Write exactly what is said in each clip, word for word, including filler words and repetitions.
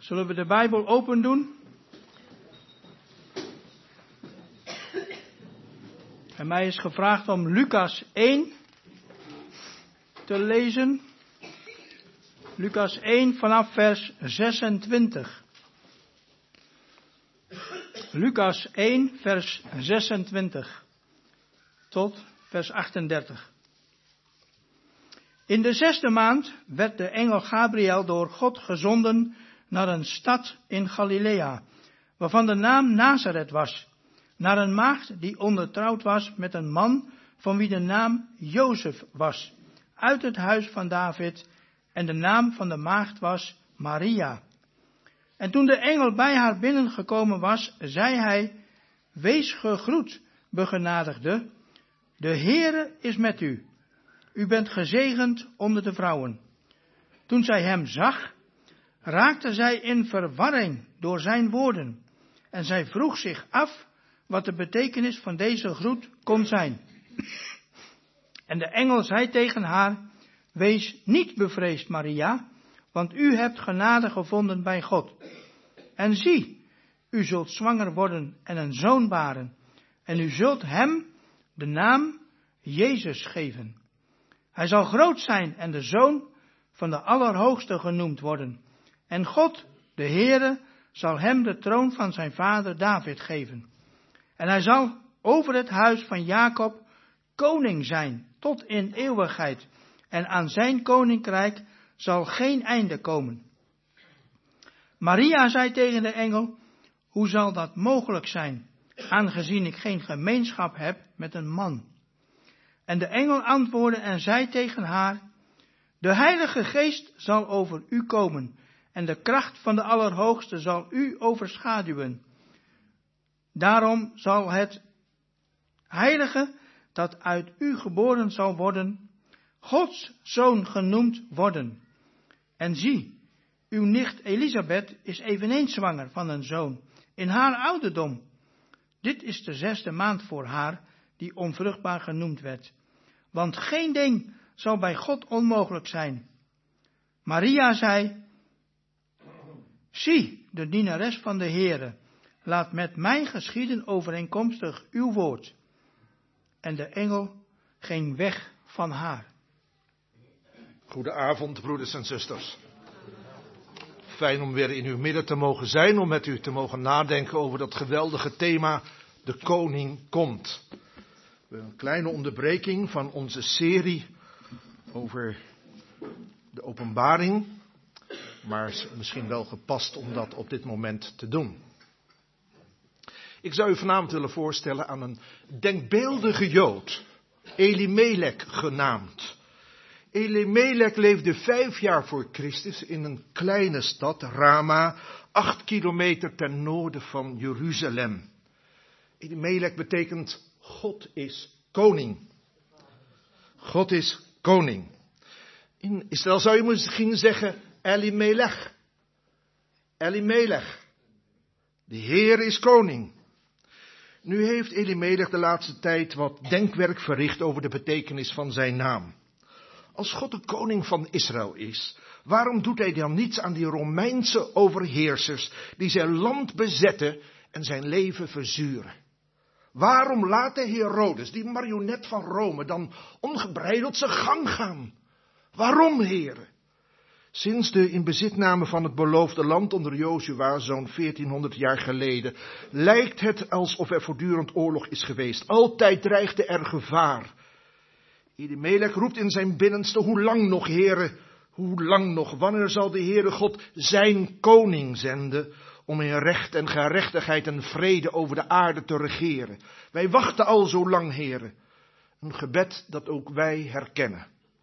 Zullen we de Bijbel open doen? En mij is gevraagd om Lucas één te lezen. Lucas één vanaf vers zesentwintig. Lucas één vers zesentwintig tot vers achtendertig. In de zesde maand werd de engel Gabriel door God gezonden naar een stad in Galilea, waarvan de naam Nazareth was, naar een maagd die ondertrouwd was met een man van wie de naam Jozef was, uit het huis van David, en de naam van de maagd was Maria. En toen de engel bij haar binnengekomen was, zei hij: Wees gegroet, begenadigde, de Heere is met u. U bent gezegend onder de vrouwen. Toen zij hem zag, raakte zij in verwarring door zijn woorden. En zij vroeg zich af wat de betekenis van deze groet kon zijn. En de engel zei tegen haar: Wees niet bevreesd, Maria, want u hebt genade gevonden bij God. En zie, u zult zwanger worden en een zoon baren. En u zult hem de naam Jezus geven. Hij zal groot zijn en de zoon van de Allerhoogste genoemd worden. En God, de Heere, zal hem de troon van zijn vader David geven. En hij zal over het huis van Jacob koning zijn tot in eeuwigheid. En aan zijn koninkrijk zal geen einde komen. Maria zei tegen de engel: Hoe zal dat mogelijk zijn, aangezien ik geen gemeenschap heb met een man? En de engel antwoordde en zei tegen haar: De Heilige Geest zal over u komen, en de kracht van de Allerhoogste zal u overschaduwen. Daarom zal het Heilige dat uit u geboren zal worden, Gods zoon genoemd worden. En zie, uw nicht Elisabeth is eveneens zwanger van een zoon, in haar ouderdom. Dit is de zesde maand voor haar, die onvruchtbaar genoemd werd. Want geen ding zal bij God onmogelijk zijn. Maria zei: Zie, de dienares van de Heere, laat met mij geschieden overeenkomstig uw woord. En de engel ging weg van haar. Goedenavond, broeders en zusters. Fijn om weer in uw midden te mogen zijn, om met u te mogen nadenken over dat geweldige thema: de koning komt. Een kleine onderbreking van onze serie over de openbaring, maar misschien wel gepast om dat op dit moment te doen. Ik zou u vanavond willen voorstellen aan een denkbeeldige Jood, Elimelech genaamd. Elimelech leefde vijf jaar voor Christus in een kleine stad, Rama, acht kilometer ten noorden van Jeruzalem. Elimelech betekent God is koning. God is koning. In Israël zou je misschien zeggen Elimelech. Elimelech. De Heer is koning. Nu heeft Elimelech de laatste tijd wat denkwerk verricht over de betekenis van zijn naam. Als God de koning van Israël is, waarom doet hij dan niets aan die Romeinse overheersers die zijn land bezetten en zijn leven verzuren? Waarom laat de Herodes, die marionet van Rome, dan ongebreideld zijn gang gaan? Waarom, heren? Sinds de inbezitname van het beloofde land onder Jozua, zo'n veertienhonderd jaar geleden, lijkt het alsof er voortdurend oorlog is geweest. Altijd dreigde er gevaar. Elimelech roept in zijn binnenste: Hoe lang nog, heren? Hoe lang nog? Wanneer zal de Heere God zijn koning zenden om in recht en gerechtigheid en vrede over de aarde te regeren? Wij wachten al zo lang, heren. Een gebed dat ook wij herkennen.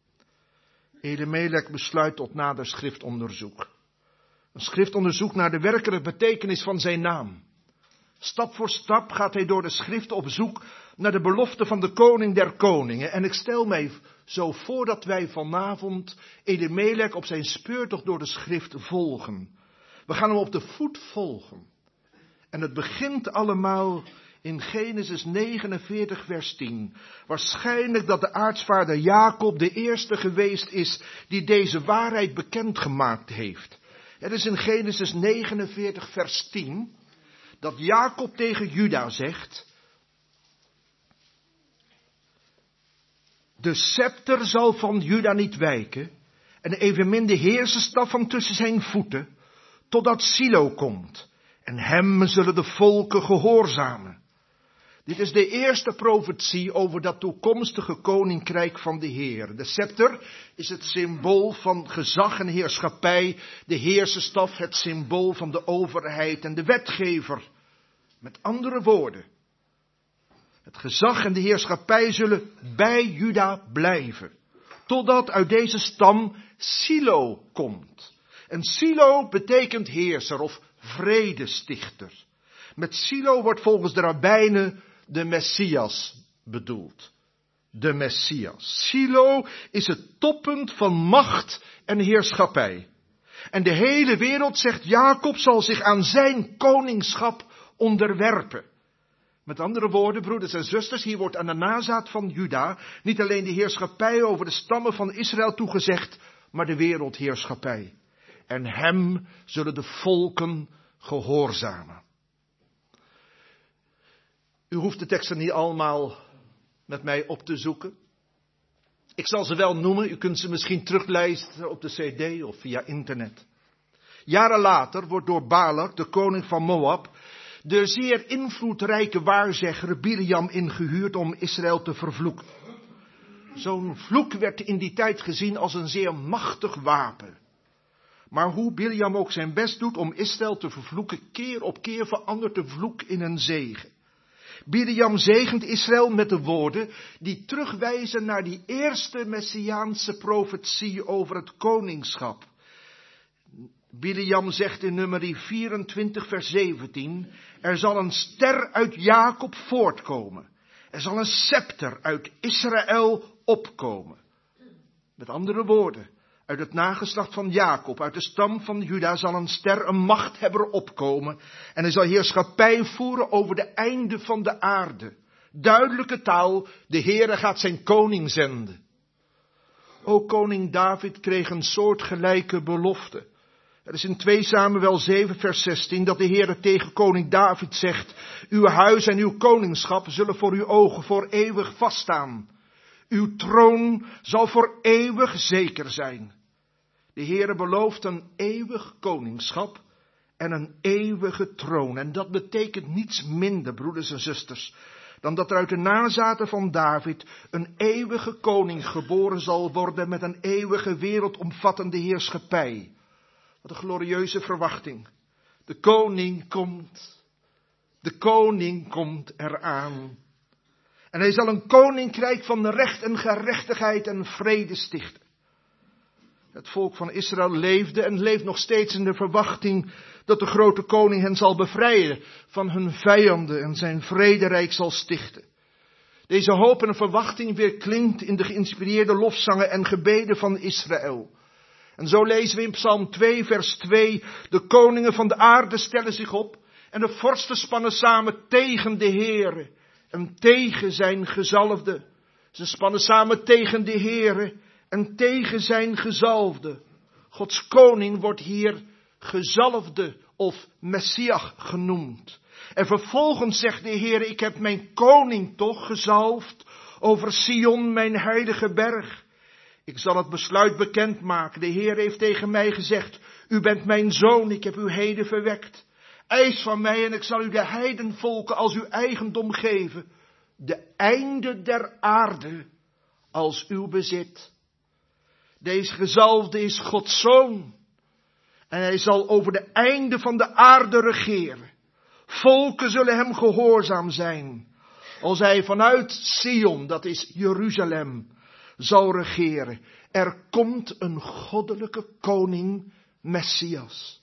Elimelech besluit tot nader schriftonderzoek. Een schriftonderzoek naar de werkelijke betekenis van zijn naam. Stap voor stap gaat hij door de schrift op zoek naar de belofte van de koning der koningen. En ik stel mij zo voor dat wij vanavond Elimelech op zijn speurtocht door de schrift volgen. We gaan hem op de voet volgen. En het begint allemaal in Genesis negenenveertig vers tien. Waarschijnlijk dat de aartsvader Jacob de eerste geweest is die deze waarheid bekendgemaakt heeft. Het is in Genesis negenenveertig vers tien dat Jacob tegen Juda zegt: de scepter zal van Juda niet wijken en evenmin de heerserstaf van tussen zijn voeten, totdat Silo komt en hem zullen de volken gehoorzamen. Dit is de eerste profetie over dat toekomstige koninkrijk van de Heer. De scepter is het symbool van gezag en heerschappij, de heerserstaf het symbool van de overheid en de wetgever. Met andere woorden, het gezag en de heerschappij zullen bij Juda blijven, totdat uit deze stam Silo komt. En Silo betekent heerser of vredestichter. Met Silo wordt volgens de rabbijnen de Messias bedoeld. De Messias. Silo is het toppunt van macht en heerschappij. En de hele wereld, zegt Jacob, zal zich aan zijn koningschap onderwerpen. Met andere woorden, broeders en zusters, hier wordt aan de nazaat van Juda niet alleen de heerschappij over de stammen van Israël toegezegd, maar de wereldheerschappij. En hem zullen de volken gehoorzamen. U hoeft de teksten niet allemaal met mij op te zoeken. Ik zal ze wel noemen, u kunt ze misschien terugluisteren op de cd of via internet. Jaren later wordt door Balak, de koning van Moab, de zeer invloedrijke waarzegger Biliam ingehuurd om Israël te vervloeken. Zo'n vloek werd in die tijd gezien als een zeer machtig wapen. Maar hoe Biliam ook zijn best doet om Israël te vervloeken, keer op keer verandert de vloek in een zegen. Biliam zegent Israël met de woorden die terugwijzen naar die eerste messiaanse profetie over het koningschap. Biliam zegt in nummer vierentwintig vers zeventien, er zal een ster uit Jacob voortkomen. Er zal een scepter uit Israël opkomen. Met andere woorden, uit het nageslacht van Jacob, uit de stam van Juda zal een ster, een machthebber opkomen. En hij zal heerschappij voeren over de einden van de aarde. Duidelijke taal, de Heere gaat zijn koning zenden. Ook koning David kreeg een soortgelijke belofte. Er is in twee Samuel zeven vers zestien dat de Heere tegen koning David zegt: uw huis en uw koningschap zullen voor uw ogen voor eeuwig vaststaan. Uw troon zal voor eeuwig zeker zijn. De Heere belooft een eeuwig koningschap en een eeuwige troon. En dat betekent niets minder, broeders en zusters, dan dat er uit de nazaten van David een eeuwige koning geboren zal worden met een eeuwige wereldomvattende heerschappij. Wat een glorieuze verwachting. De koning komt. De koning komt eraan. En hij zal een koninkrijk van recht en gerechtigheid en vrede stichten. Het volk van Israël leefde en leeft nog steeds in de verwachting dat de grote koning hen zal bevrijden van hun vijanden en zijn vrederijk zal stichten. Deze hoop en verwachting weerklinkt in de geïnspireerde lofzangen en gebeden van Israël. En zo lezen we in Psalm twee vers twee, de koningen van de aarde stellen zich op en de vorsten spannen samen tegen de Heere en tegen zijn gezalfde. Ze spannen samen tegen de Heere en tegen zijn gezalfde. Gods koning wordt hier gezalfde of Messias genoemd. En vervolgens zegt de Heere, ik heb mijn koning toch gezalfd over Sion, mijn heilige berg. Ik zal het besluit bekendmaken. De Heer heeft tegen mij gezegd, u bent mijn zoon, ik heb u heden verwekt. Eis van mij en ik zal u de heidenvolken als uw eigendom geven. De einde der aarde als uw bezit. Deze gezalfde is Gods zoon. En hij zal over de einde van de aarde regeren. Volken zullen hem gehoorzaam zijn. Als hij vanuit Sion, dat is Jeruzalem, zal regeren. Er komt een goddelijke koning, Messias.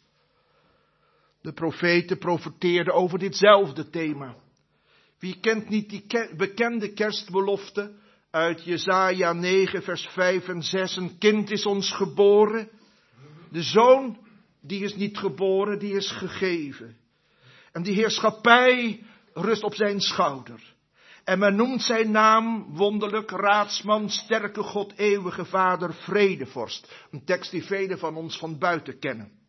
De profeten profeteerden over ditzelfde thema. Wie kent niet die ke- bekende kerstbelofte uit Jesaja negen vers vijf en zes. Een kind is ons geboren. De zoon, die is niet geboren, die is gegeven. En die heerschappij rust op zijn schouder. En men noemt zijn naam wonderlijk, raadsman, sterke God, eeuwige Vader, vredevorst. Een tekst die velen van ons van buiten kennen.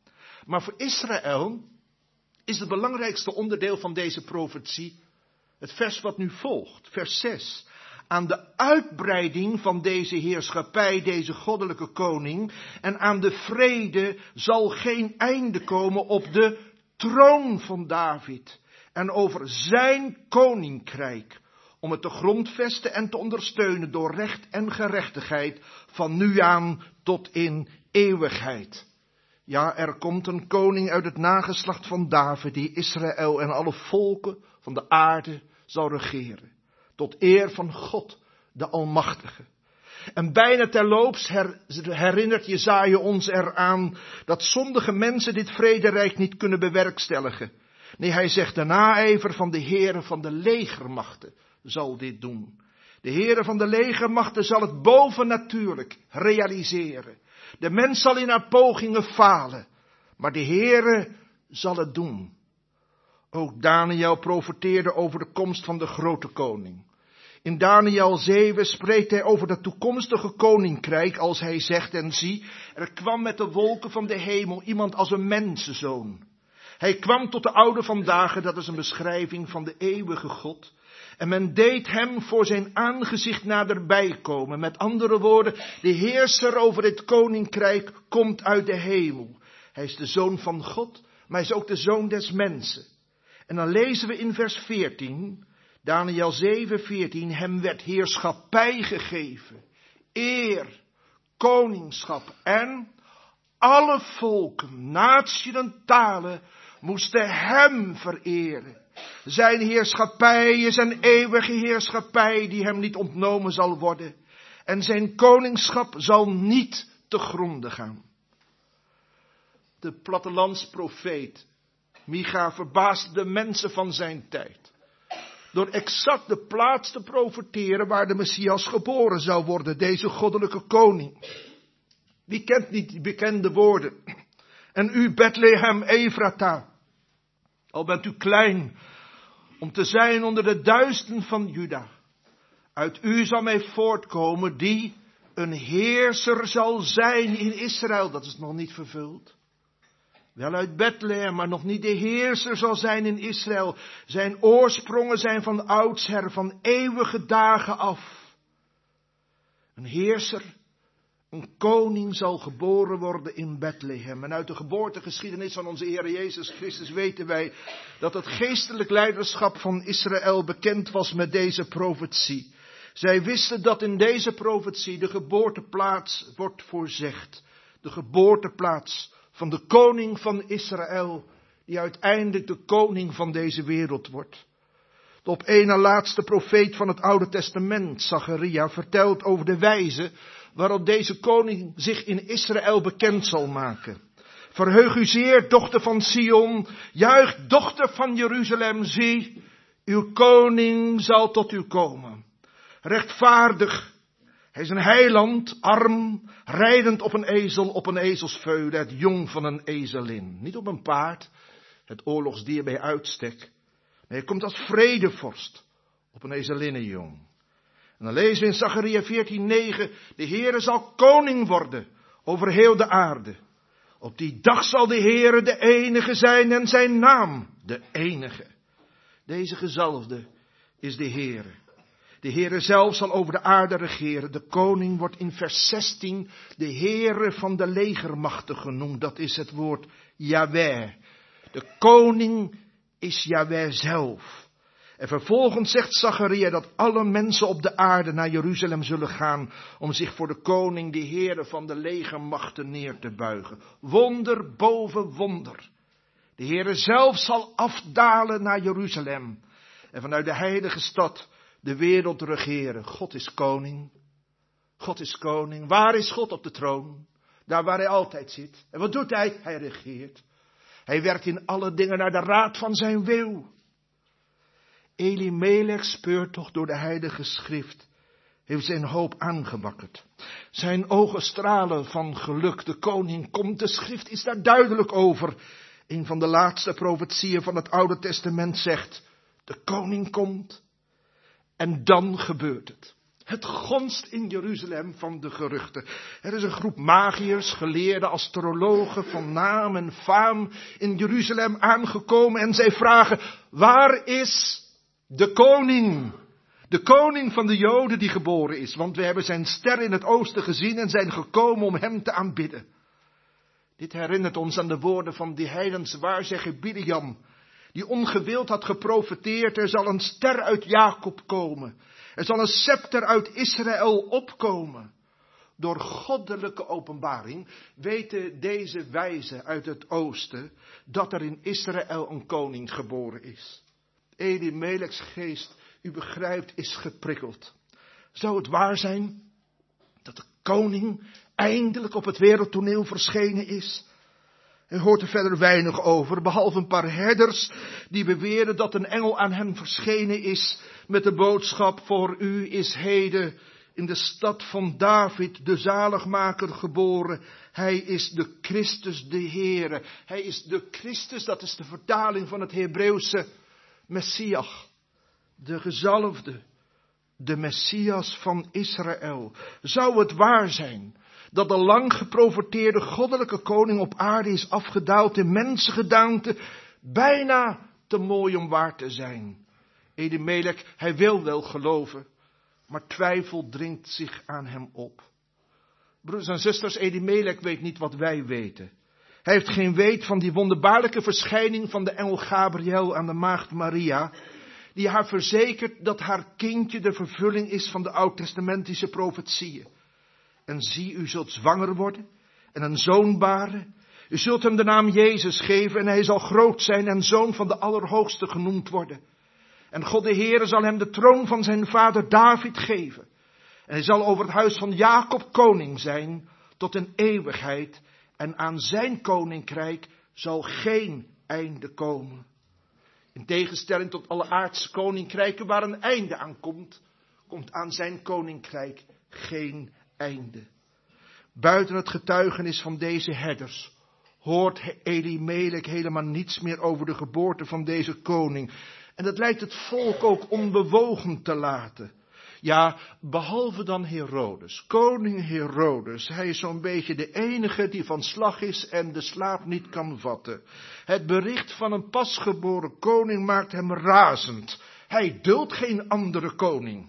Maar voor Israël is het belangrijkste onderdeel van deze profetie het vers wat nu volgt, vers zes. Aan de uitbreiding van deze heerschappij, deze goddelijke koning, en aan de vrede zal geen einde komen op de troon van David en over zijn koninkrijk, om het te grondvesten en te ondersteunen door recht en gerechtigheid van nu aan tot in eeuwigheid. Ja, er komt een koning uit het nageslacht van David die Israël en alle volken van de aarde zal regeren. Tot eer van God, de Almachtige. En bijna terloops herinnert Jesaja ons eraan dat zondige mensen dit vrederijk niet kunnen bewerkstelligen. Nee, hij zegt de naijver van de Heere van de legermachten zal dit doen. De Heere van de legermachten zal het bovennatuurlijk realiseren. De mens zal in haar pogingen falen, maar de Heere zal het doen. Ook Daniel profeteerde over de komst van de grote koning. In Daniel zeven spreekt hij over het toekomstige koninkrijk als hij zegt, en zie, er kwam met de wolken van de hemel iemand als een mensenzoon. Hij kwam tot de oude van dagen, dat is een beschrijving van de eeuwige God. En men deed hem voor zijn aangezicht naderbij komen. Met andere woorden, de heerser over dit koninkrijk komt uit de hemel. Hij is de zoon van God, maar hij is ook de zoon des mensen. En dan lezen we in vers veertien, Daniel zeven, veertien, hem werd heerschappij gegeven, eer, koningschap en alle volken, naties en talen moesten hem vereren. Zijn heerschappij is een eeuwige heerschappij die hem niet ontnomen zal worden. En zijn koningschap zal niet te gronde gaan. De plattelandsprofeet Micha verbaasde de mensen van zijn tijd. Door exact de plaats te profeteren waar de Messias geboren zou worden. Deze goddelijke koning. Wie kent niet die bekende woorden? En u Bethlehem Efrata. Al bent u klein om te zijn onder de duizenden van Juda. Uit u zal mij voortkomen die een heerser zal zijn in Israël. Dat is nog niet vervuld. Wel uit Bethlehem, maar nog niet de heerser zal zijn in Israël. Zijn oorsprongen zijn van oudsher, van eeuwige dagen af. Een heerser, een koning zal geboren worden in Bethlehem. En uit de geboortegeschiedenis van onze Heer Jezus Christus weten wij dat het geestelijk leiderschap van Israël bekend was met deze profetie. Zij wisten dat in deze profetie de geboorteplaats wordt voorzegd. De geboorteplaats van de koning van Israël, die uiteindelijk de koning van deze wereld wordt. De op één na laatste profeet van het Oude Testament, Zacharia, vertelt over de wijze waarop deze koning zich in Israël bekend zal maken. Verheug u zeer, dochter van Sion, juich, dochter van Jeruzalem, zie, uw koning zal tot u komen. Rechtvaardig, hij is een heiland, arm, rijdend op een ezel, op een ezelsveulen, het jong van een ezelin. Niet op een paard, het oorlogsdier bij uitstek. Nee, hij komt als vredevorst, op een ezelinnenjong. En dan lezen we in Zacharia veertien negen, de Heere zal koning worden over heel de aarde. Op die dag zal de Heere de enige zijn en zijn naam de enige. Deze gezalfde is de Heere. De Heere zelf zal over de aarde regeren. De koning wordt in vers zestien de Heere van de legermachten genoemd. Dat is het woord Yahweh. De koning is Yahweh zelf. En vervolgens zegt Zacharia dat alle mensen op de aarde naar Jeruzalem zullen gaan om zich voor de koning, de Heere van de legermachten, neer te buigen. Wonder boven wonder. De Heere zelf zal afdalen naar Jeruzalem en vanuit de heilige stad de wereld regeren. God is koning. God is koning. Waar is God op de troon? Daar waar hij altijd zit. En wat doet hij? Hij regeert. Hij werkt in alle dingen naar de raad van zijn wil. Elimelech speurt toch door de heilige schrift. Heeft zijn hoop aangewakkerd. Zijn ogen stralen van geluk. De koning komt. De schrift is daar duidelijk over. Een van de laatste profetieën van het Oude Testament zegt: de koning komt. En dan gebeurt het. Het gonst in Jeruzalem van de geruchten. Er is een groep magiërs, geleerden, astrologen van naam en faam in Jeruzalem aangekomen en zij vragen, waar is de koning? De koning van de Joden die geboren is, want we hebben zijn ster in het oosten gezien en zijn gekomen om hem te aanbidden. Dit herinnert ons aan de woorden van die heidense waarzegger Bileam, die ongewild had geprofeteerd, er zal een ster uit Jacob komen. Er zal een scepter uit Israël opkomen. Door goddelijke openbaring weten deze wijzen uit het oosten dat er in Israël een koning geboren is. Elimelechs geest, u begrijpt, is geprikkeld. Zou het waar zijn dat de koning eindelijk op het wereldtoneel verschenen is? Hij hoort er verder weinig over, behalve een paar herders die beweren dat een engel aan hen verschenen is met de boodschap, voor u is heden in de stad van David de zaligmaker geboren. Hij is de Christus de Heere. Hij is de Christus, dat is de vertaling van het Hebreeuwse Messias, de gezalfde, de Messias van Israël. Zou het waar zijn dat de lang geprofeteerde goddelijke koning op aarde is afgedaald in mensengedaante, bijna te mooi om waar te zijn? Elimelech, hij wil wel geloven, maar twijfel dringt zich aan hem op. Broeders en zusters, Elimelech weet niet wat wij weten. Hij heeft geen weet van die wonderbaarlijke verschijning van de engel Gabriel aan de maagd Maria, die haar verzekert dat haar kindje de vervulling is van de oud-testamentische profetieën. En zie, u zult zwanger worden en een zoon baren. U zult hem de naam Jezus geven en hij zal groot zijn en zoon van de Allerhoogste genoemd worden. En God de Heere zal hem de troon van zijn vader David geven. En hij zal over het huis van Jacob koning zijn tot een eeuwigheid. En aan zijn koninkrijk zal geen einde komen. In tegenstelling tot alle aardse koninkrijken waar een einde aan komt, komt aan zijn koninkrijk geen einde. Buiten het getuigenis van deze herders hoort Elimelech helemaal niets meer over de geboorte van deze koning. En dat lijkt het volk ook onbewogen te laten. Ja, behalve dan Herodes, koning Herodes. Hij is zo'n beetje de enige die van slag is en de slaap niet kan vatten. Het bericht van een pasgeboren koning maakt hem razend. Hij duldt geen andere koning.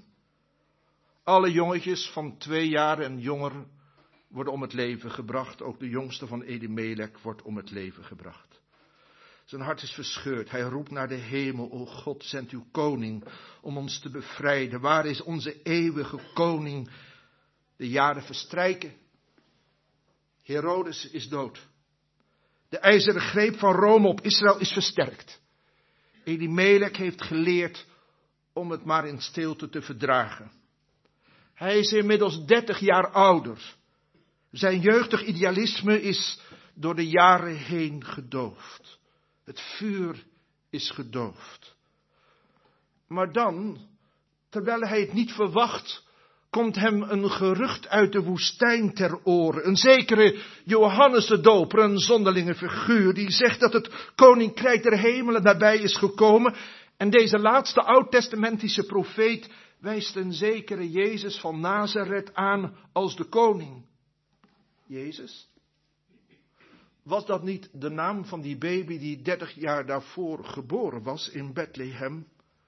Alle jongetjes van twee jaar en jonger worden om het leven gebracht. Ook de jongste van Elimelech wordt om het leven gebracht. Zijn hart is verscheurd. Hij roept naar de hemel. O God, zend uw koning om ons te bevrijden. Waar is onze eeuwige koning? De jaren verstrijken. Herodes is dood. De ijzeren greep van Rome op Israël is versterkt. Elimelech heeft geleerd om het maar in stilte te verdragen. Hij is inmiddels dertig jaar ouder. Zijn jeugdig idealisme is door de jaren heen gedoofd. Het vuur is gedoofd. Maar dan, terwijl hij het niet verwacht, komt hem een gerucht uit de woestijn ter oren. Een zekere Johannes de Doper, een zonderlinge figuur, die zegt dat het koninkrijk der hemelen nabij is gekomen. En deze laatste oud-testamentische profeet wijst een zekere Jezus van Nazareth aan als de koning. Jezus? Was dat niet de naam van die baby die dertig jaar daarvoor geboren was in Bethlehem?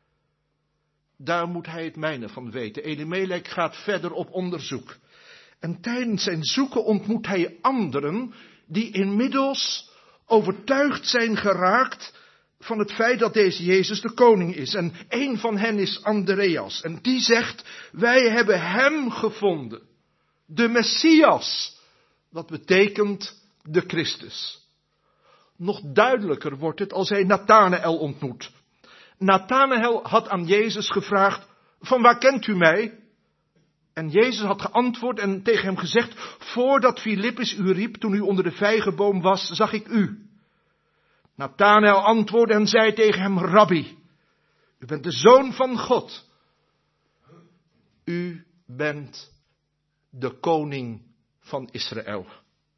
Daar moet hij het mijne van weten. Elimelech gaat verder op onderzoek. En tijdens zijn zoeken ontmoet hij anderen die inmiddels overtuigd zijn geraakt van het feit dat deze Jezus de koning is. En een van hen is Andreas. En die zegt, wij hebben hem gevonden. De Messias. Wat betekent de Christus. Nog duidelijker wordt het als hij Nathanael ontmoet. Nathanael had aan Jezus gevraagd, van waar kent u mij? En Jezus had geantwoord en tegen hem gezegd, voordat Filippus u riep toen u onder de vijgenboom was, zag ik u. Nathanael antwoordde en zei tegen hem, Rabbi, u bent de Zoon van God. U bent de koning van Israël.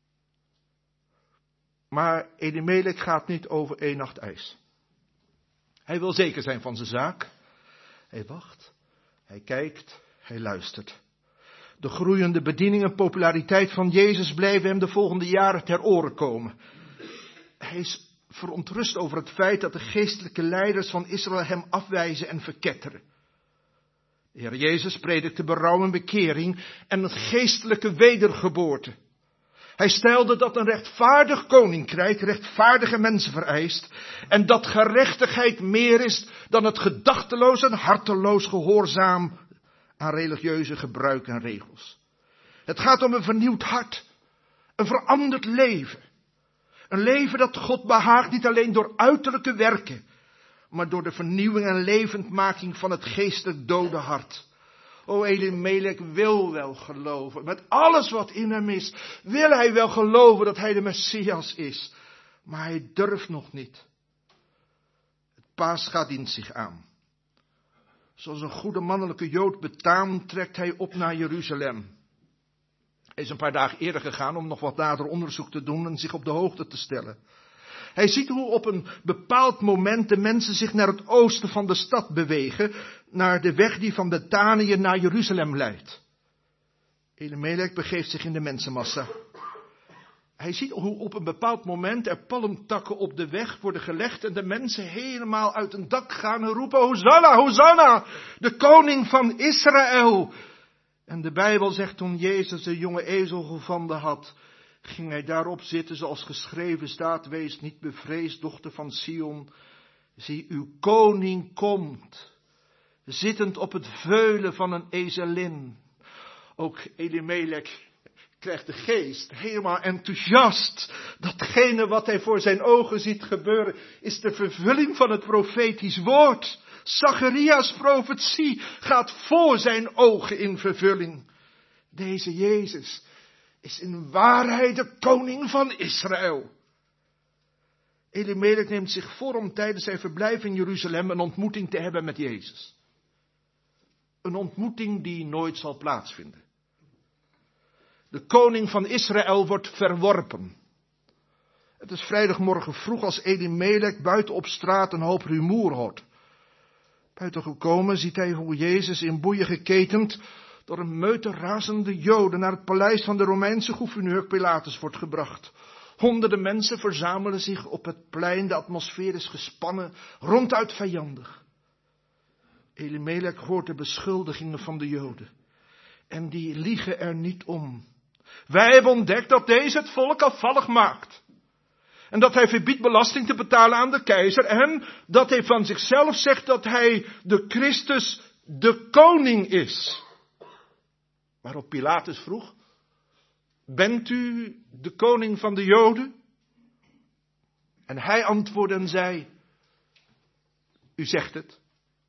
Maar Elimelech gaat niet over één nacht ijs. Hij wil zeker zijn van zijn zaak. Hij wacht, hij kijkt, Hij luistert. De groeiende bediening en populariteit van Jezus blijven hem de volgende jaren ter oren komen. Hij is verontrust over het feit dat de geestelijke leiders van Israël hem afwijzen en verketteren. De Heer Jezus predikte berouw en bekering en een geestelijke wedergeboorte. Hij stelde dat een rechtvaardig koninkrijk rechtvaardige mensen vereist en dat gerechtigheid meer is dan het gedachteloos en harteloos gehoorzaam aan religieuze gebruiken en regels. Het gaat om een vernieuwd hart, een veranderd leven. Een leven dat God behaagt niet alleen door uiterlijke werken, maar door de vernieuwing en levendmaking van het geestelijk dode hart. O, Elimelech wil wel geloven. Met alles wat in hem is, wil hij wel geloven dat hij de Messias is. Maar hij durft nog niet. Het Pascha dient zich aan. Zoals een goede mannelijke Jood betaamt, trekt hij op naar Jeruzalem. Hij is een paar dagen eerder gegaan om nog wat nader onderzoek te doen en zich op de hoogte te stellen. Hij ziet hoe op een bepaald moment de mensen zich naar het oosten van de stad bewegen, naar de weg die van Betanië naar Jeruzalem leidt. Elimelech begeeft zich in de mensenmassa. Hij ziet hoe op een bepaald moment er palmtakken op de weg worden gelegd en de mensen helemaal uit een dak gaan en roepen, Hosanna, Hosanna, de koning van Israël. En de Bijbel zegt, toen Jezus een jonge ezel gevonden had, ging hij daarop zitten zoals geschreven staat, wees niet bevreesd, dochter van Sion. Zie, uw koning komt, zittend op het veulen van een ezelin. Ook Elimelech krijgt de geest helemaal enthousiast. Datgene wat hij voor zijn ogen ziet gebeuren, is de vervulling van het profetisch woord. Zacharias profetie gaat voor zijn ogen in vervulling. Deze Jezus is in waarheid de koning van Israël. Elimelech neemt zich voor om tijdens zijn verblijf in Jeruzalem een ontmoeting te hebben met Jezus. Een ontmoeting die nooit zal plaatsvinden. De koning van Israël wordt verworpen. Het is vrijdagmorgen vroeg als Elimelech buiten op straat een hoop rumoer hoort. Buiten gekomen ziet hij hoe Jezus in boeien geketend door een meute razende Joden naar het paleis van de Romeinse gouverneur Pilatus wordt gebracht. Honderden mensen verzamelen zich op het plein, de atmosfeer is gespannen, ronduit vijandig. Elimelech hoort de beschuldigingen van de Joden. En die liegen er niet om. Wij hebben ontdekt dat deze het volk afvallig maakt. En dat hij verbiedt belasting te betalen aan de keizer. En dat hij van zichzelf zegt dat hij de Christus, de koning is. Waarop Pilatus vroeg, bent u de koning van de Joden? En hij antwoordde en zei, u zegt het.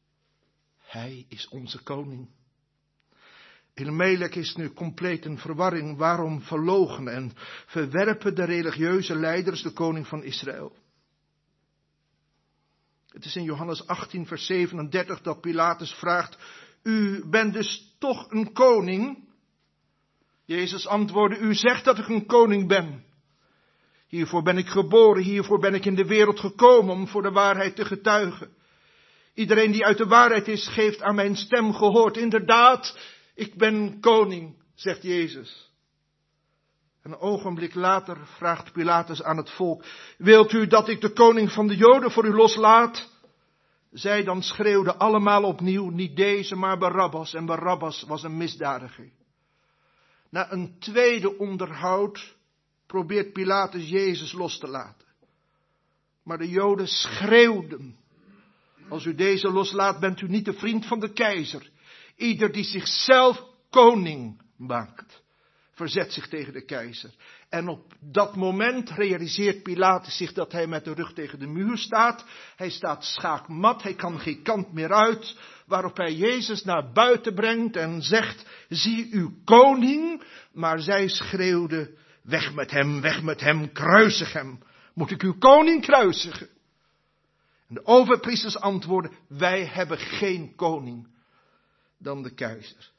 Hij is onze koning. Elimelech is nu compleet in verwarring. Waarom verloochenen en verwerpen de religieuze leiders de koning van Israël? Het is in Johannes achttien vers zevenendertig dat Pilatus vraagt, u bent dus toch een koning? Jezus antwoordde, u zegt dat ik een koning ben. Hiervoor ben ik geboren, hiervoor ben ik in de wereld gekomen om voor de waarheid te getuigen. Iedereen die uit de waarheid is, geeft aan mijn stem gehoord. Inderdaad, ik ben koning, zegt Jezus. Een ogenblik later vraagt Pilatus aan het volk, wilt u dat ik de koning van de Joden voor u loslaat? Zij dan schreeuwden allemaal opnieuw, niet deze, maar Barabbas. En Barabbas was een misdadiger. Na een tweede onderhoud probeert Pilatus Jezus los te laten. Maar de Joden schreeuwden, als u deze loslaat, bent u niet de vriend van de keizer. Ieder die zichzelf koning maakt, verzet zich tegen de keizer. En op dat moment realiseert Pilatus zich dat hij met de rug tegen de muur staat. Hij staat schaakmat, hij kan geen kant meer uit. Waarop hij Jezus naar buiten brengt en zegt, zie uw koning. Maar zij schreeuwden, weg met hem, weg met hem, kruisig hem. Moet ik uw koning kruisigen? En de overpriesters antwoorden, wij hebben geen koning dan de keizer.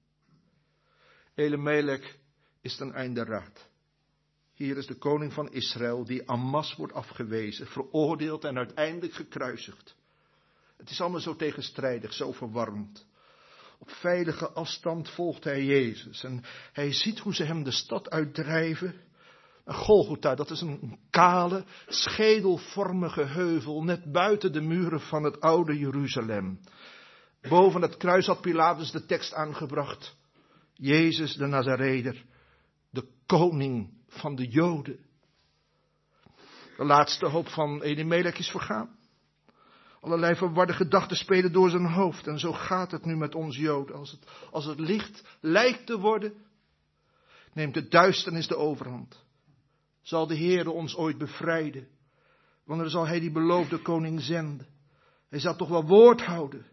Elimelech is ten einde raad. Hier is de koning van Israël die en masse wordt afgewezen, veroordeeld en uiteindelijk gekruisigd. Het is allemaal zo tegenstrijdig, zo verwarrend. Op veilige afstand volgt hij Jezus. En hij ziet hoe ze hem de stad uitdrijven. En Golgotha, dat is een kale, schedelvormige heuvel, net buiten de muren van het oude Jeruzalem. Boven het kruis had Pilatus de tekst aangebracht. Jezus de Nazareër, de koning van de Joden. De laatste hoop van Elimelech is vergaan. Allerlei verwarde gedachten spelen door zijn hoofd. En zo gaat het nu met ons Joden. Als het, als het licht lijkt te worden, neemt de duisternis de overhand. Zal de Heere ons ooit bevrijden? Wanneer zal hij die beloofde koning zenden? Hij zal toch wel woord houden.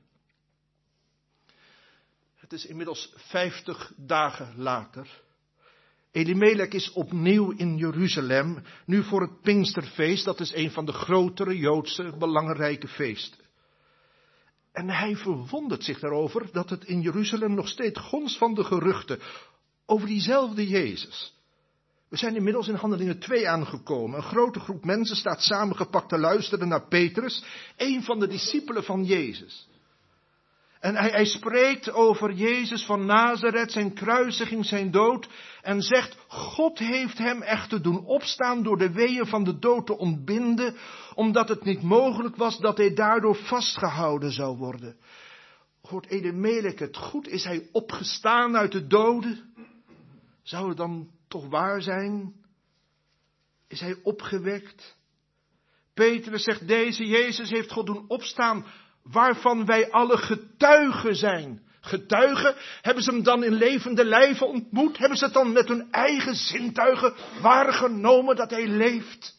Het is inmiddels vijftig dagen later. Elimelech is opnieuw in Jeruzalem, nu voor het Pinksterfeest, dat is een van de grotere Joodse belangrijke feesten. En hij verwondert zich daarover dat het in Jeruzalem nog steeds gonst van de geruchten over diezelfde Jezus. We zijn inmiddels in Handelingen twee aangekomen. Een grote groep mensen staat samengepakt te luisteren naar Petrus, een van de discipelen van Jezus. En hij, hij spreekt over Jezus van Nazareth, zijn kruisiging, zijn dood. En zegt, God heeft hem echter doen opstaan door de weeën van de dood te ontbinden. Omdat het niet mogelijk was dat hij daardoor vastgehouden zou worden. Hoort Elimelech het goed? Is hij opgestaan uit de doden? Zou het dan toch waar zijn? Is hij opgewekt? Petrus zegt, deze Jezus heeft God doen opstaan, waarvan wij alle getuigen zijn. Getuigen? Hebben ze hem dan in levende lijven ontmoet? Hebben ze het dan met hun eigen zintuigen waargenomen dat hij leeft?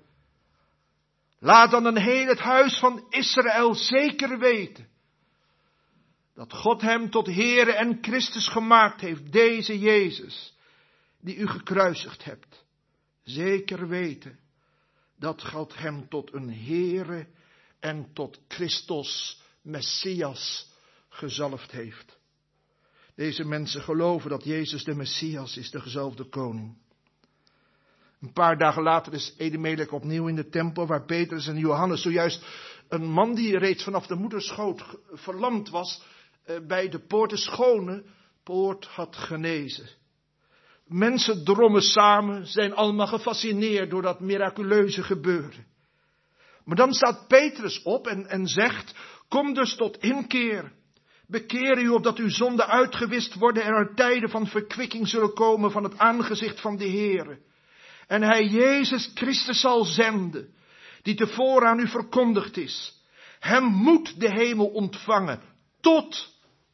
Laat dan een heel het huis van Israël zeker weten dat God hem tot Heere en Christus gemaakt heeft, deze Jezus, die u gekruisigd hebt. Zeker weten dat God hem tot een Heere en tot Christus, Messias, gezalfd heeft. Deze mensen geloven dat Jezus de Messias is, de gezalfde koning. Een paar dagen later is Elimelech opnieuw in de tempel, waar Petrus en Johannes zojuist een man die reeds vanaf de moederschoot verlamd was, bij de poort, de schone poort, had genezen. Mensen drommen samen, zijn allemaal gefascineerd door dat miraculeuze gebeuren. Maar dan staat Petrus op en, en zegt, kom dus tot inkeer. Bekeer u opdat uw zonden uitgewist worden en er tijden van verkwikking zullen komen van het aangezicht van de Heere. En hij Jezus Christus zal zenden, die tevoren aan u verkondigd is. Hem moet de hemel ontvangen, tot,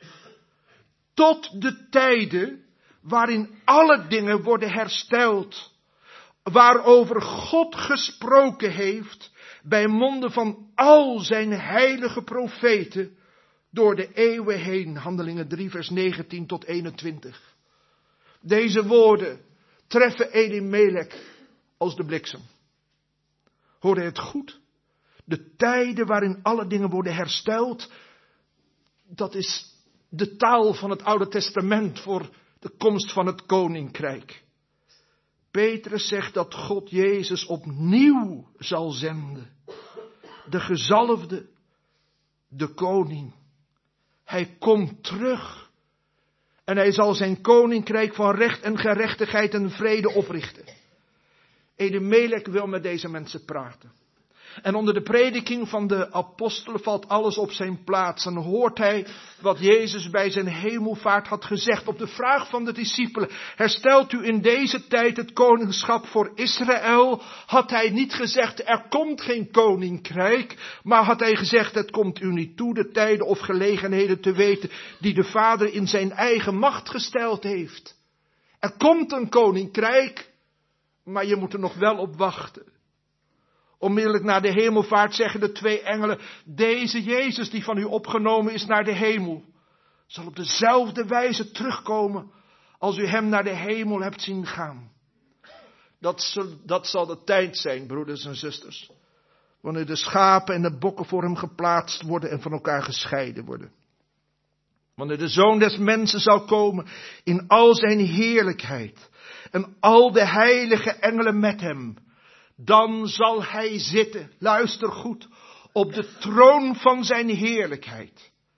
tot de tijden waarin alle dingen worden hersteld, waarover God gesproken heeft bij monden van al zijn heilige profeten door de eeuwen heen. Handelingen drie vers negentien tot eenentwintig. Deze woorden treffen Elimelech als de bliksem. Hoorde hij het goed? De tijden waarin alle dingen worden hersteld, dat is de taal van het Oude Testament voor de komst van het koninkrijk. Petrus zegt dat God Jezus opnieuw zal zenden. De gezalfde, de koning. Hij komt terug. En hij zal zijn koninkrijk van recht en gerechtigheid en vrede oprichten. Elimelech wil met deze mensen praten. En onder de prediking van de apostelen valt alles op zijn plaats. En hoort hij wat Jezus bij zijn hemelvaart had gezegd. Op de vraag van de discipelen, herstelt u in deze tijd het koningschap voor Israël? Had hij niet gezegd, er komt geen koninkrijk. Maar had hij gezegd, het komt u niet toe de tijden of gelegenheden te weten die de Vader in zijn eigen macht gesteld heeft. Er komt een koninkrijk, maar je moet er nog wel op wachten. Onmiddellijk na de hemelvaart zeggen de twee engelen, deze Jezus die van u opgenomen is naar de hemel, zal op dezelfde wijze terugkomen als u hem naar de hemel hebt zien gaan. Dat zal, dat zal de tijd zijn, broeders en zusters, wanneer de schapen en de bokken voor hem geplaatst worden en van elkaar gescheiden worden. Wanneer de Zoon des Mensen zal komen in al zijn heerlijkheid en al de heilige engelen met hem. Dan zal hij zitten, luister goed, op de troon van zijn heerlijkheid.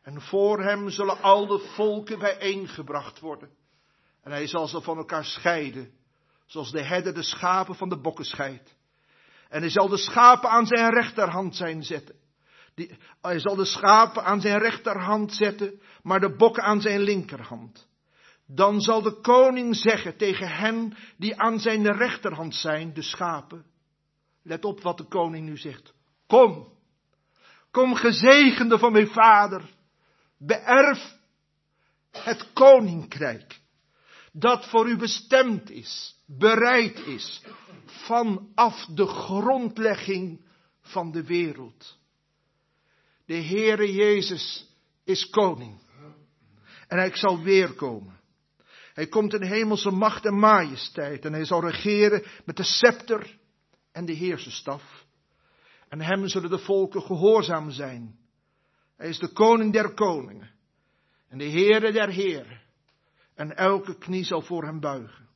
En voor hem zullen al de volken bijeengebracht worden. En hij zal ze van elkaar scheiden, zoals de herder de schapen van de bokken scheidt. En hij zal de schapen aan zijn rechterhand zijn zetten. Die, hij zal de schapen aan zijn rechterhand zetten, maar de bokken aan zijn linkerhand. Dan zal de koning zeggen tegen hen die aan zijn rechterhand zijn, de schapen. Let op wat de koning nu zegt. Kom, kom gezegende van mijn vader, beërf het koninkrijk dat voor u bestemd is, bereid is, vanaf de grondlegging van de wereld. De Heere Jezus is koning. En hij zal weerkomen. Hij komt in hemelse macht en majesteit. En hij zal regeren met de scepter en de heerserstaf. En hem zullen de volken gehoorzaam zijn. Hij is de koning der koningen. En de Heere der heren. En elke knie zal voor hem buigen.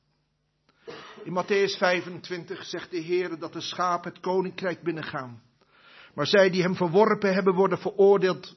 In Matthäus vijfentwintig zegt de Heere dat de schapen het koninkrijk binnengaan. Maar zij die hem verworpen hebben worden veroordeeld,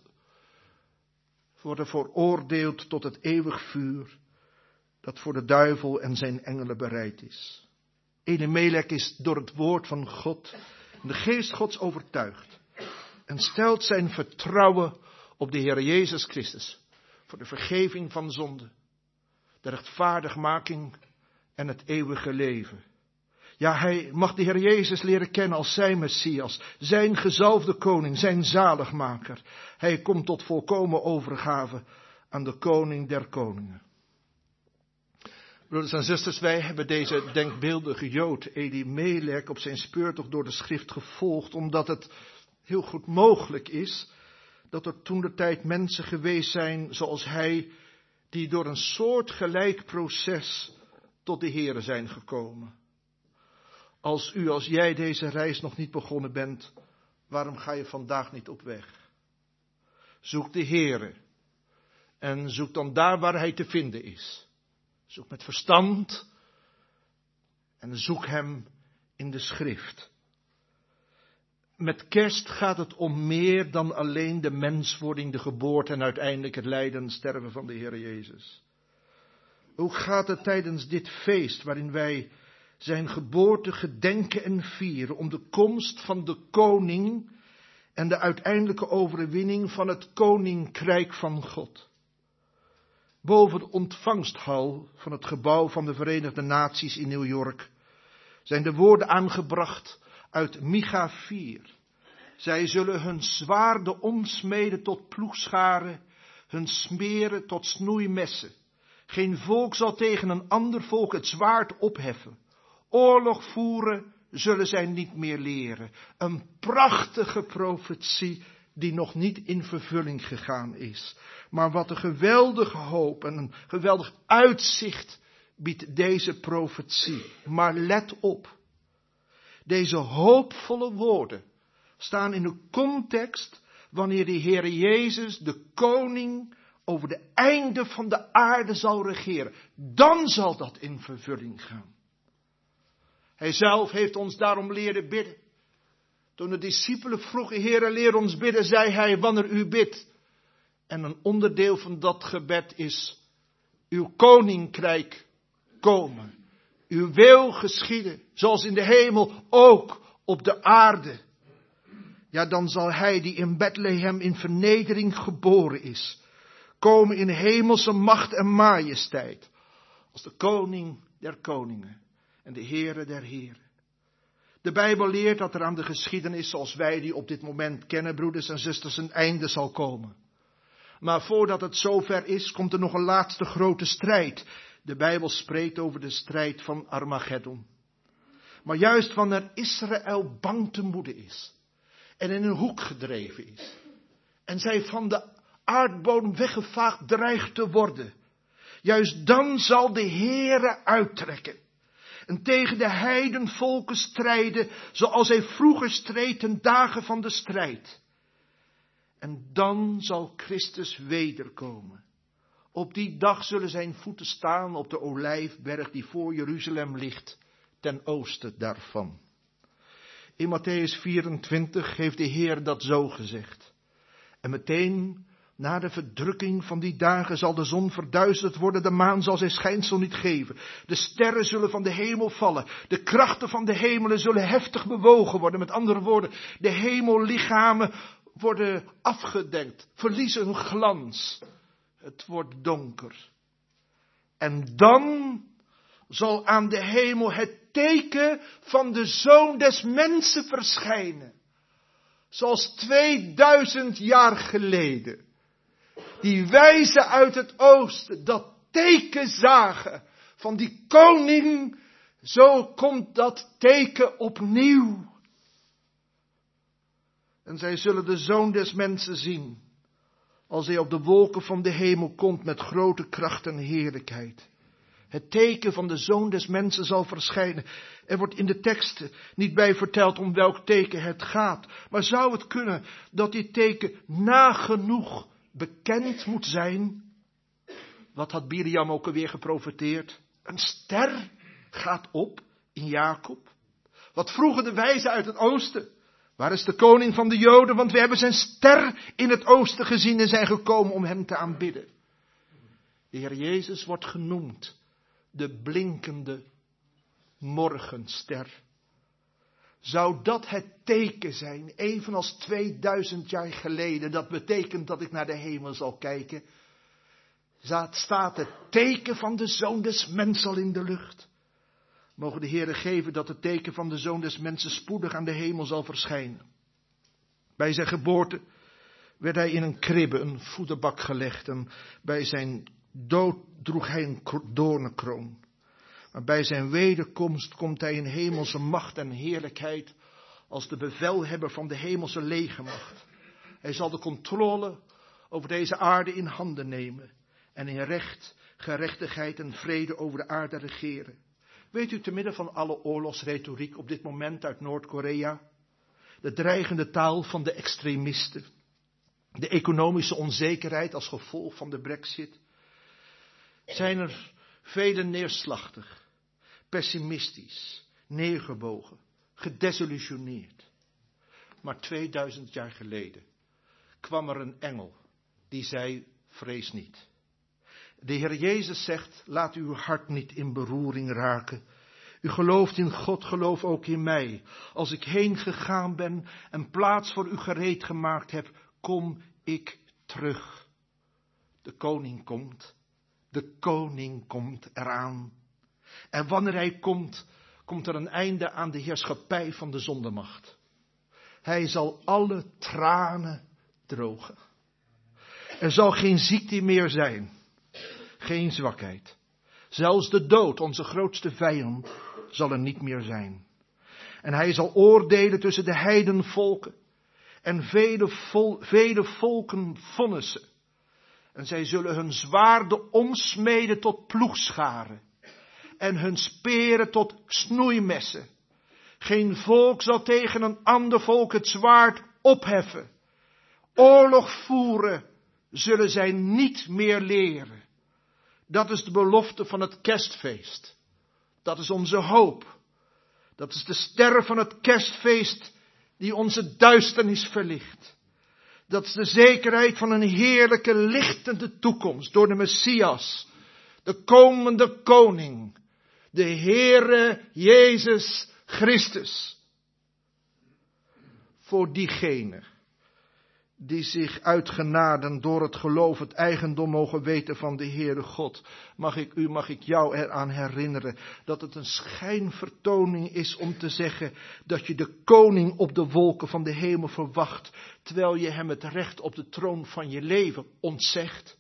worden veroordeeld tot het eeuwig vuur dat voor de duivel en zijn engelen bereid is. Elimelech is door het woord van God en de geest Gods overtuigd en stelt zijn vertrouwen op de Heer Jezus Christus voor de vergeving van zonde, de rechtvaardigmaking en het eeuwige leven. Ja, hij mag de Heer Jezus leren kennen als zijn Messias, zijn gezalfde koning, zijn zaligmaker. Hij komt tot volkomen overgave aan de koning der koningen. Broeders en zusters, wij hebben deze denkbeeldige Jood, Elimelech, op zijn speurtocht door de schrift gevolgd, omdat het heel goed mogelijk is dat er toentertijd mensen geweest zijn zoals hij, die door een soortgelijk proces tot de Heere zijn gekomen. Als u, als jij deze reis nog niet begonnen bent, waarom ga je vandaag niet op weg? Zoek de Heere en zoek dan daar waar hij te vinden is. Zoek met verstand en zoek hem in de schrift. Met kerst gaat het om meer dan alleen de menswording, de geboorte en uiteindelijk het lijden en sterven van de Heer Jezus. Hoe gaat het tijdens dit feest waarin wij zijn geboorte gedenken en vieren om de komst van de koning en de uiteindelijke overwinning van het koninkrijk van God? Boven de ontvangsthal van het gebouw van de Verenigde Naties in New York zijn de woorden aangebracht uit Micha vier. Zij zullen hun zwaarden omsmeden tot ploegscharen, hun smeren tot snoeimessen. Geen volk zal tegen een ander volk het zwaard opheffen. Oorlog voeren zullen zij niet meer leren. Een prachtige profetie die nog niet in vervulling gegaan is. Maar wat een geweldige hoop en een geweldig uitzicht biedt deze profetie. Maar let op. Deze hoopvolle woorden staan in de context wanneer de Heer Jezus, de koning, over de einde van de aarde zal regeren. Dan zal dat in vervulling gaan. Hij zelf heeft ons daarom leren bidden. Toen de discipelen vroegen, Heere, leer ons bidden, zei hij, wanneer u bidt. En een onderdeel van dat gebed is, uw koninkrijk komen. Uw wil geschieden, zoals in de hemel, ook op de aarde. Ja, dan zal hij die in Bethlehem in vernedering geboren is, komen in hemelse macht en majesteit, als de koning der koningen en de Heere der heren. De Bijbel leert dat er aan de geschiedenis zoals wij die op dit moment kennen, broeders en zusters, een einde zal komen. Maar voordat het zover is, komt er nog een laatste grote strijd. De Bijbel spreekt over de strijd van Armageddon. Maar juist wanneer Israël bang te moede is en in een hoek gedreven is en zij van de aardbodem weggevaagd dreigt te worden, juist dan zal de Heere uittrekken en tegen de heidenvolken strijden, zoals hij vroeger streed ten dagen van de strijd. En dan zal Christus wederkomen. Op die dag zullen zijn voeten staan op de olijfberg die voor Jeruzalem ligt, ten oosten daarvan. In Matthäus vierentwintig heeft de Heer dat zo gezegd. En meteen Na de verdrukking van die dagen zal de zon verduisterd worden, de maan zal zijn schijnsel niet geven. De sterren zullen van de hemel vallen. De krachten van de hemelen zullen heftig bewogen worden. Met andere woorden, de hemellichamen worden afgedekt, verliezen hun glans. Het wordt donker. En dan zal aan de hemel het teken van de Zoon des Mensen verschijnen. Zoals tweeduizend jaar geleden. Die wijzen uit het oosten dat teken zagen van die koning. Zo komt dat teken opnieuw. En zij zullen de Zoon des Mensen zien. Als hij op de wolken van de hemel komt met grote kracht en heerlijkheid. Het teken van de Zoon des Mensen zal verschijnen. Er wordt in de tekst niet bij verteld om welk teken het gaat. Maar zou het kunnen dat dit teken nagenoeg bekend moet zijn? Wat had Miriam ook alweer geprofeteerd? Een ster gaat op in Jacob. Wat vroegen de wijzen uit het oosten? Waar is de koning van de Joden? Want we hebben zijn ster in het oosten gezien en zijn gekomen om hem te aanbidden. De Heer Jezus wordt genoemd de blinkende morgenster. Zou dat het teken zijn, evenals tweeduizend jaar geleden? Dat betekent dat ik naar de hemel zal kijken. Staat het teken van de Zoon des Mensen al in de lucht? Mogen de Heere geven dat het teken van de Zoon des Mensen spoedig aan de hemel zal verschijnen. Bij zijn geboorte werd hij in een kribbe, een voederbak gelegd. En bij zijn dood droeg hij een doornenkroon. Maar bij zijn wederkomst komt hij in hemelse macht en heerlijkheid als de bevelhebber van de hemelse legermacht. Hij zal de controle over deze aarde in handen nemen en in recht, gerechtigheid en vrede over de aarde regeren. Weet u, te midden van alle oorlogsretoriek op dit moment uit Noord-Korea, de dreigende taal van de extremisten, de economische onzekerheid als gevolg van de Brexit, zijn er velen neerslachtig, pessimistisch, neergebogen, gedesillusioneerd. Maar tweeduizend jaar geleden kwam er een engel die zei, vrees niet. De Heer Jezus zegt, laat uw hart niet in beroering raken. U gelooft in God, geloof ook in mij. Als ik heen gegaan ben en plaats voor u gereed gemaakt heb, kom ik terug. De koning komt. De koning komt eraan. En wanneer hij komt, komt er een einde aan de heerschappij van de zondemacht. Hij zal alle tranen drogen. Er zal geen ziekte meer zijn. Geen zwakheid. Zelfs de dood, onze grootste vijand, zal er niet meer zijn. En hij zal oordelen tussen de heidenvolken en vele, vol, vele volken vonnissen. En zij zullen hun zwaarden omsmeden tot ploegscharen en hun speren tot snoeimessen. Geen volk zal tegen een ander volk het zwaard opheffen. Oorlog voeren zullen zij niet meer leren. Dat is de belofte van het kerstfeest. Dat is onze hoop. Dat is de ster van het kerstfeest die onze duisternis verlicht. Dat is de zekerheid van een heerlijke lichtende toekomst door de Messias, de komende koning, de Heere Jezus Christus. Voor diegenen die zich uit genade door het geloof het eigendom mogen weten van de Heere God, mag ik u, mag ik jou eraan herinneren dat het een schijnvertoning is om te zeggen dat je de koning op de wolken van de hemel verwacht, terwijl je hem het recht op de troon van je leven ontzegt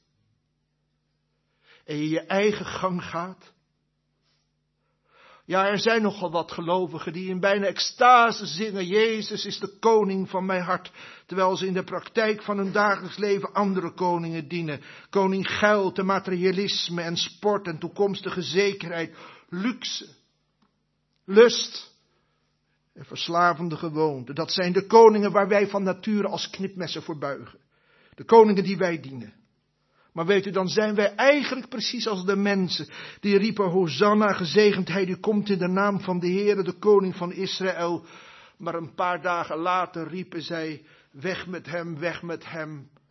en je je eigen gang gaat. Ja, er zijn nogal wat gelovigen die in bijna extase zingen, Jezus is de koning van mijn hart, terwijl ze in de praktijk van hun dagelijks leven andere koningen dienen. Koning geld en materialisme en sport en toekomstige zekerheid, luxe, lust en verslavende gewoonten. Dat zijn de koningen waar wij van nature als knipmessen voor buigen. De koningen die wij dienen. Maar weet u, dan zijn wij eigenlijk precies als de mensen die riepen, Hosanna, gezegendheid, u komt in de naam van de Heere, de koning van Israël. Maar een paar dagen later riepen zij, weg met hem, weg met hem.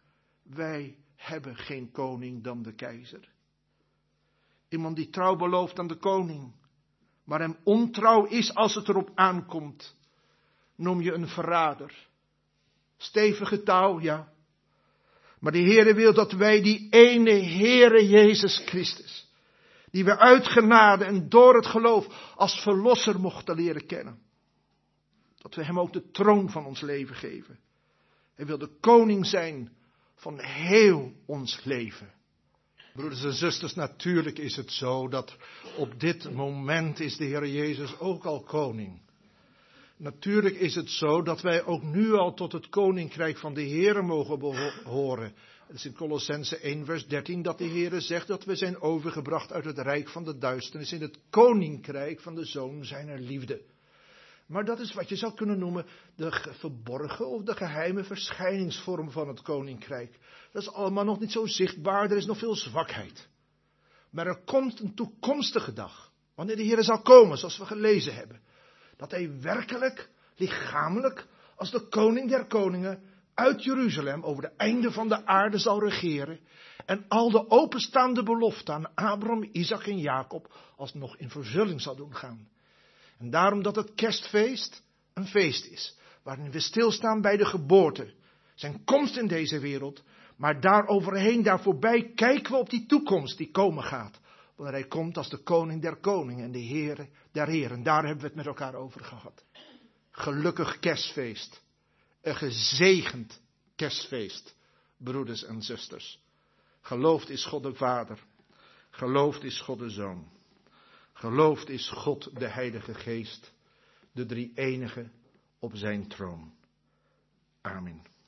wij hebben geen koning dan de keizer. Iemand die trouw belooft aan de koning, maar hem ontrouw is als het erop aankomt, noem je een verrader. Stevige touw, ja. Maar de Heere wil dat wij die ene Heere Jezus Christus, die we uit genade en door het geloof als verlosser mochten leren kennen, dat we hem ook de troon van ons leven geven. Hij wil de koning zijn van heel ons leven. Broeders en zusters, natuurlijk is het zo dat op dit moment is de Heer Jezus ook al koning. Natuurlijk is het zo dat wij ook nu al tot het koninkrijk van de Heer mogen behoren. Het is in Kolossenzen één vers dertien dat de Heer zegt dat we zijn overgebracht uit het rijk van de duisternis in het koninkrijk van de Zoon zijner liefde. Maar dat is wat je zou kunnen noemen de verborgen of de geheime verschijningsvorm van het koninkrijk. Dat is allemaal nog niet zo zichtbaar, er is nog veel zwakheid. Maar er komt een toekomstige dag, wanneer de Heer zal komen, zoals we gelezen hebben. Dat hij werkelijk, lichamelijk, als de koning der koningen, uit Jeruzalem over de einde van de aarde zal regeren. En al de openstaande beloften aan Abraham, Isaac en Jacob alsnog in vervulling zal doen gaan. En daarom dat het kerstfeest een feest is, waarin we stilstaan bij de geboorte, zijn komst in deze wereld, maar daaroverheen, daar voorbij, kijken we op die toekomst die komen gaat. Wanneer hij komt als de koning der koningen en de Heere der heren. Daar hebben we het met elkaar over gehad. Gelukkig kerstfeest. Een gezegend kerstfeest, broeders en zusters. Geloofd is God de Vader. Geloofd is God de Zoon. Geloofd is God de Heilige Geest, de drie enige op zijn troon. Amen.